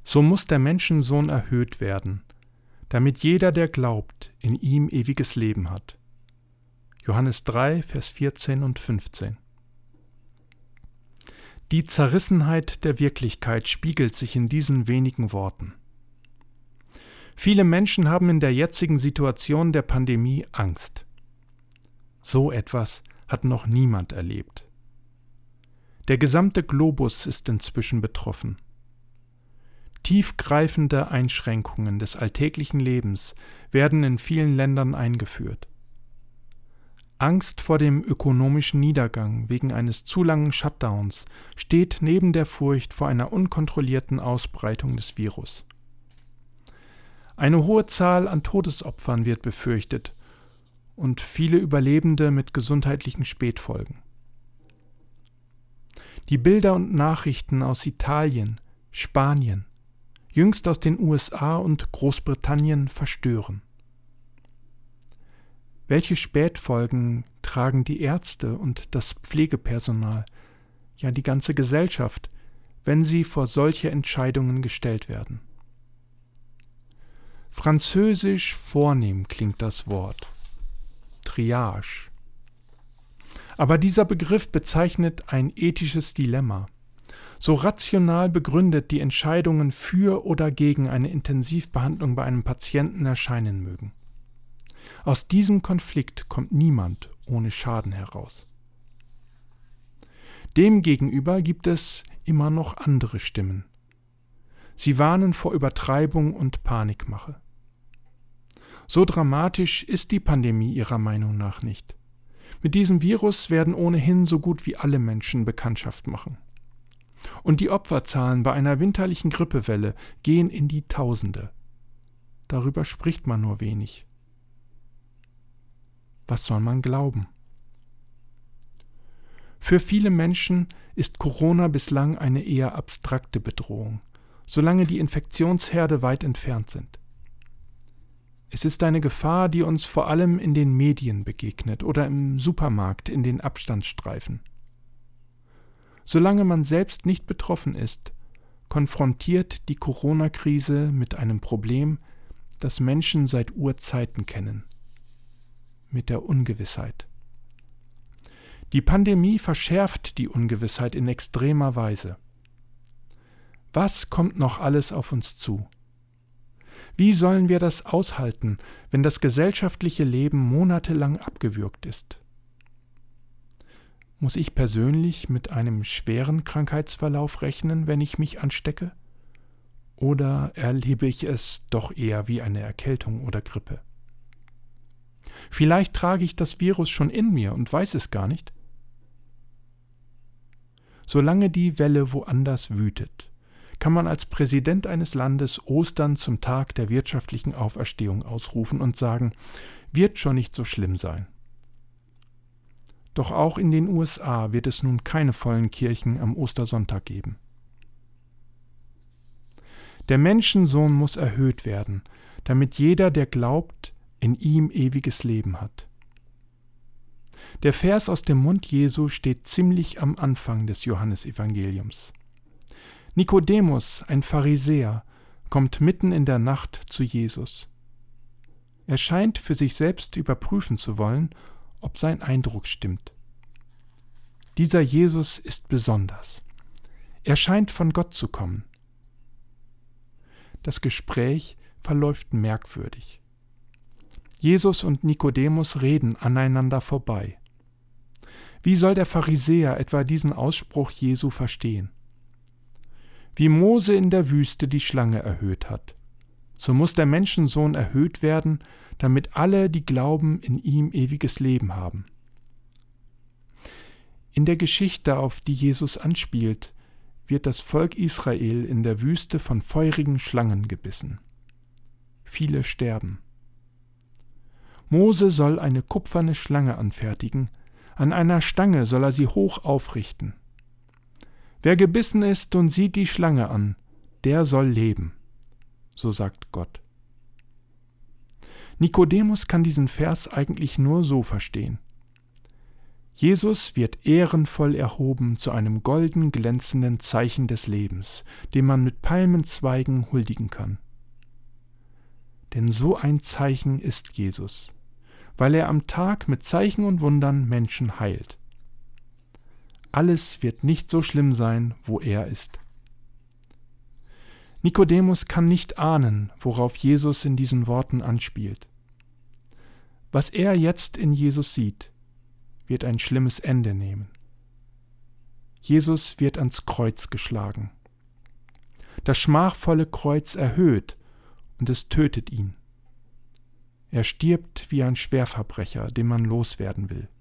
So muss der Menschensohn erhöht werden, damit jeder, der glaubt, in ihm ewiges Leben hat. Johannes 3, Vers 14 und 15. Die Zerrissenheit der Wirklichkeit spiegelt sich in diesen wenigen Worten. Viele Menschen haben in der jetzigen Situation der Pandemie Angst. So etwas hat noch niemand erlebt. Der gesamte Globus ist inzwischen betroffen. Tiefgreifende Einschränkungen des alltäglichen Lebens werden in vielen Ländern eingeführt. Angst vor dem ökonomischen Niedergang wegen eines zu langen Shutdowns steht neben der Furcht vor einer unkontrollierten Ausbreitung des Virus. Eine hohe Zahl an Todesopfern wird befürchtet und viele Überlebende mit gesundheitlichen Spätfolgen. Die Bilder und Nachrichten aus Italien, Spanien, jüngst aus den USA und Großbritannien verstören. Welche Spätfolgen tragen die Ärzte und das Pflegepersonal, ja die ganze Gesellschaft, wenn sie vor solche Entscheidungen gestellt werden? Französisch vornehm klingt das Wort. Triage. Aber dieser Begriff bezeichnet ein ethisches Dilemma. So rational begründet die Entscheidungen für oder gegen eine Intensivbehandlung bei einem Patienten erscheinen mögen. Aus diesem Konflikt kommt niemand ohne Schaden heraus. Demgegenüber gibt es immer noch andere Stimmen. Sie warnen vor Übertreibung und Panikmache. So dramatisch ist die Pandemie ihrer Meinung nach nicht. Mit diesem Virus werden ohnehin so gut wie alle Menschen Bekanntschaft machen. Und die Opferzahlen bei einer winterlichen Grippewelle gehen in die Tausende. Darüber spricht man nur wenig. Was soll man glauben? Für viele Menschen ist Corona bislang eine eher abstrakte Bedrohung, solange die Infektionsherde weit entfernt sind. Es ist eine Gefahr, die uns vor allem in den Medien begegnet oder im Supermarkt in den Abstandsstreifen. Solange man selbst nicht betroffen ist, konfrontiert die Corona-Krise mit einem Problem, das Menschen seit Urzeiten kennen: mit der Ungewissheit. Die Pandemie verschärft die Ungewissheit in extremer Weise. Was kommt noch alles auf uns zu? Wie sollen wir das aushalten, wenn das gesellschaftliche Leben monatelang abgewürgt ist? Muss ich persönlich mit einem schweren Krankheitsverlauf rechnen, wenn ich mich anstecke? Oder erlebe ich es doch eher wie eine Erkältung oder Grippe? Vielleicht trage ich das Virus schon in mir und weiß es gar nicht. Solange die Welle woanders wütet, kann man als Präsident eines Landes Ostern zum Tag der wirtschaftlichen Auferstehung ausrufen und sagen, wird schon nicht so schlimm sein. Doch auch in den USA wird es nun keine vollen Kirchen am Ostersonntag geben. Der Menschensohn muss erhöht werden, damit jeder, der glaubt, in ihm ewiges Leben hat. Der Vers aus dem Mund Jesu steht ziemlich am Anfang des Johannesevangeliums. Nikodemus, ein Pharisäer, kommt mitten in der Nacht zu Jesus. Er scheint für sich selbst überprüfen zu wollen, ob sein Eindruck stimmt. Dieser Jesus ist besonders. Er scheint von Gott zu kommen. Das Gespräch verläuft merkwürdig. Jesus und Nikodemus reden aneinander vorbei. Wie soll der Pharisäer etwa diesen Ausspruch Jesu verstehen? Wie Mose in der Wüste die Schlange erhöht hat, so muss der Menschensohn erhöht werden, damit alle, die glauben, in ihm ewiges Leben haben. In der Geschichte, auf die Jesus anspielt, wird das Volk Israel in der Wüste von feurigen Schlangen gebissen. Viele sterben. Mose soll eine kupferne Schlange anfertigen, an einer Stange soll er sie hoch aufrichten. Wer gebissen ist und sieht die Schlange an, der soll leben, so sagt Gott. Nikodemus kann diesen Vers eigentlich nur so verstehen. Jesus wird ehrenvoll erhoben zu einem golden glänzenden Zeichen des Lebens, dem man mit Palmenzweigen huldigen kann. Denn so ein Zeichen ist Jesus, weil er am Tag mit Zeichen und Wundern Menschen heilt. Alles wird nicht so schlimm sein, wo er ist. Nikodemus kann nicht ahnen, worauf Jesus in diesen Worten anspielt. Was er jetzt in Jesus sieht, wird ein schlimmes Ende nehmen. Jesus wird ans Kreuz geschlagen. Das schmachvolle Kreuz erhöht und es tötet ihn. Er stirbt wie ein Schwerverbrecher, den man loswerden will.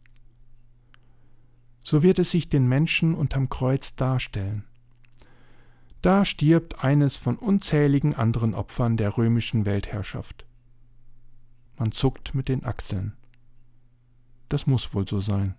So wird es sich den Menschen unterm Kreuz darstellen. Da stirbt eines von unzähligen anderen Opfern der römischen Weltherrschaft. Man zuckt mit den Achseln. Das muss wohl so sein.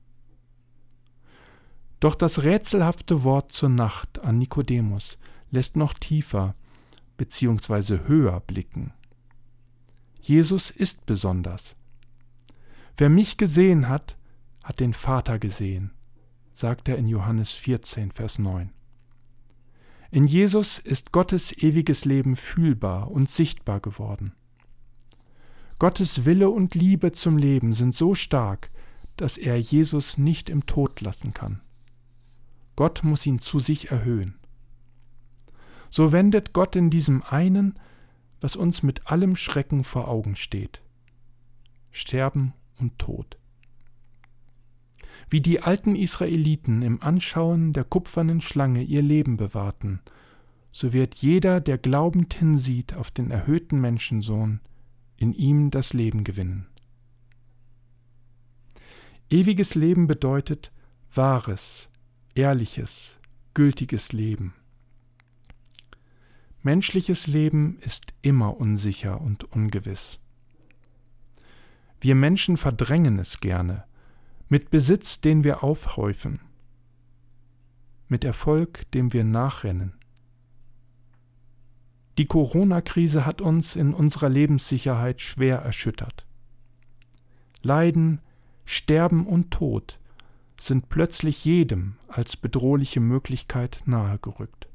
Doch das rätselhafte Wort zur Nacht an Nikodemus lässt noch tiefer bzw. höher blicken. Jesus ist besonders. Wer mich gesehen hat, hat den Vater gesehen, sagt er in Johannes 14, Vers 9. In Jesus ist Gottes ewiges Leben fühlbar und sichtbar geworden. Gottes Wille und Liebe zum Leben sind so stark, dass er Jesus nicht im Tod lassen kann. Gott muss ihn zu sich erhöhen. So wendet Gott in diesem einen, was uns mit allem Schrecken vor Augen steht: Sterben und Tod. Wie die alten Israeliten im Anschauen der kupfernen Schlange ihr Leben bewahrten, so wird jeder, der glaubend hinsieht auf den erhöhten Menschensohn, in ihm das Leben gewinnen. Ewiges Leben bedeutet wahres, ehrliches, gültiges Leben. Menschliches Leben ist immer unsicher und ungewiss. Wir Menschen verdrängen es gerne, mit Besitz, den wir aufhäufen, mit Erfolg, dem wir nachrennen. Die Corona-Krise hat uns in unserer Lebenssicherheit schwer erschüttert. Leiden, Sterben und Tod sind plötzlich jedem als bedrohliche Möglichkeit nahegerückt.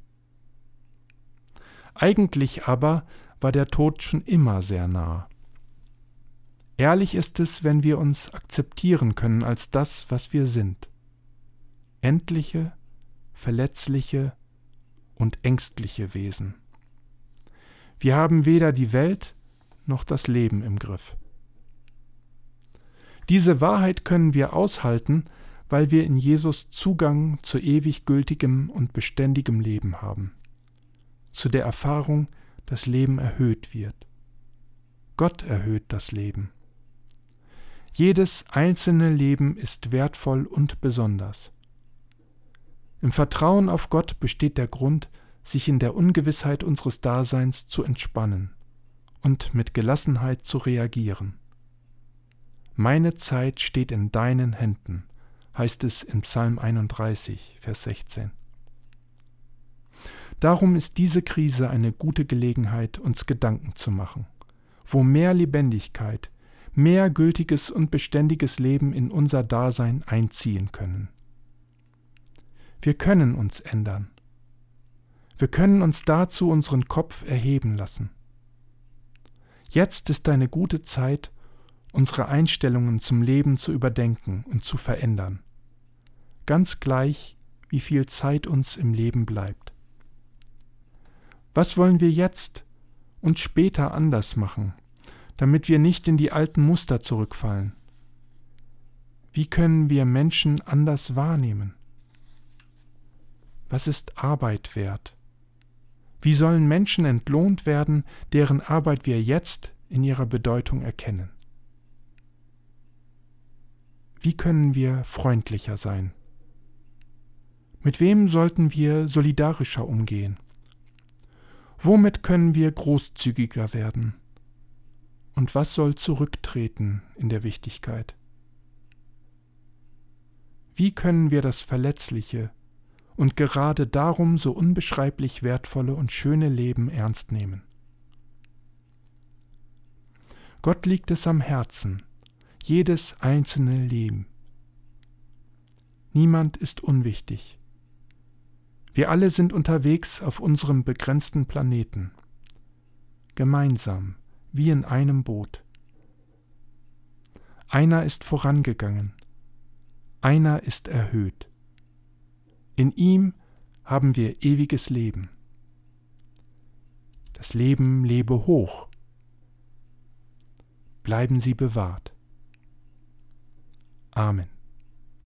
Eigentlich aber war der Tod schon immer sehr nah. Ehrlich ist es, wenn wir uns akzeptieren können als das, was wir sind: endliche, verletzliche und ängstliche Wesen. Wir haben weder die Welt noch das Leben im Griff. Diese Wahrheit können wir aushalten, weil wir in Jesus Zugang zu ewig gültigem und beständigem Leben haben, zu der Erfahrung, dass Leben erhöht wird. Gott erhöht das Leben. Jedes einzelne Leben ist wertvoll und besonders. Im Vertrauen auf Gott besteht der Grund, sich in der Ungewissheit unseres Daseins zu entspannen und mit Gelassenheit zu reagieren. Meine Zeit steht in deinen Händen, heißt es im Psalm 31, Vers 16. Darum ist diese Krise eine gute Gelegenheit, uns Gedanken zu machen, wo mehr Lebendigkeit, mehr gültiges und beständiges Leben in unser Dasein einziehen können. Wir können uns ändern. Wir können uns dazu unseren Kopf erheben lassen. Jetzt ist eine gute Zeit, unsere Einstellungen zum Leben zu überdenken und zu verändern, ganz gleich, wie viel Zeit uns im Leben bleibt. Was wollen wir jetzt und später anders machen, damit wir nicht in die alten Muster zurückfallen? Wie können wir Menschen anders wahrnehmen? Was ist Arbeit wert? Wie sollen Menschen entlohnt werden, deren Arbeit wir jetzt in ihrer Bedeutung erkennen? Wie können wir freundlicher sein? Mit wem sollten wir solidarischer umgehen? Womit können wir großzügiger werden? Und was soll zurücktreten in der Wichtigkeit? Wie können wir das Verletzliche und gerade darum so unbeschreiblich wertvolle und schöne Leben ernst nehmen? Gott liegt es am Herzen, jedes einzelne Leben, Niemand ist unwichtig. Wir alle sind unterwegs auf unserem begrenzten Planeten. Gemeinsam, wie in einem Boot. Einer ist vorangegangen. Einer ist erhöht. In ihm haben wir ewiges Leben. Das Leben lebe hoch. Bleiben Sie bewahrt. Amen.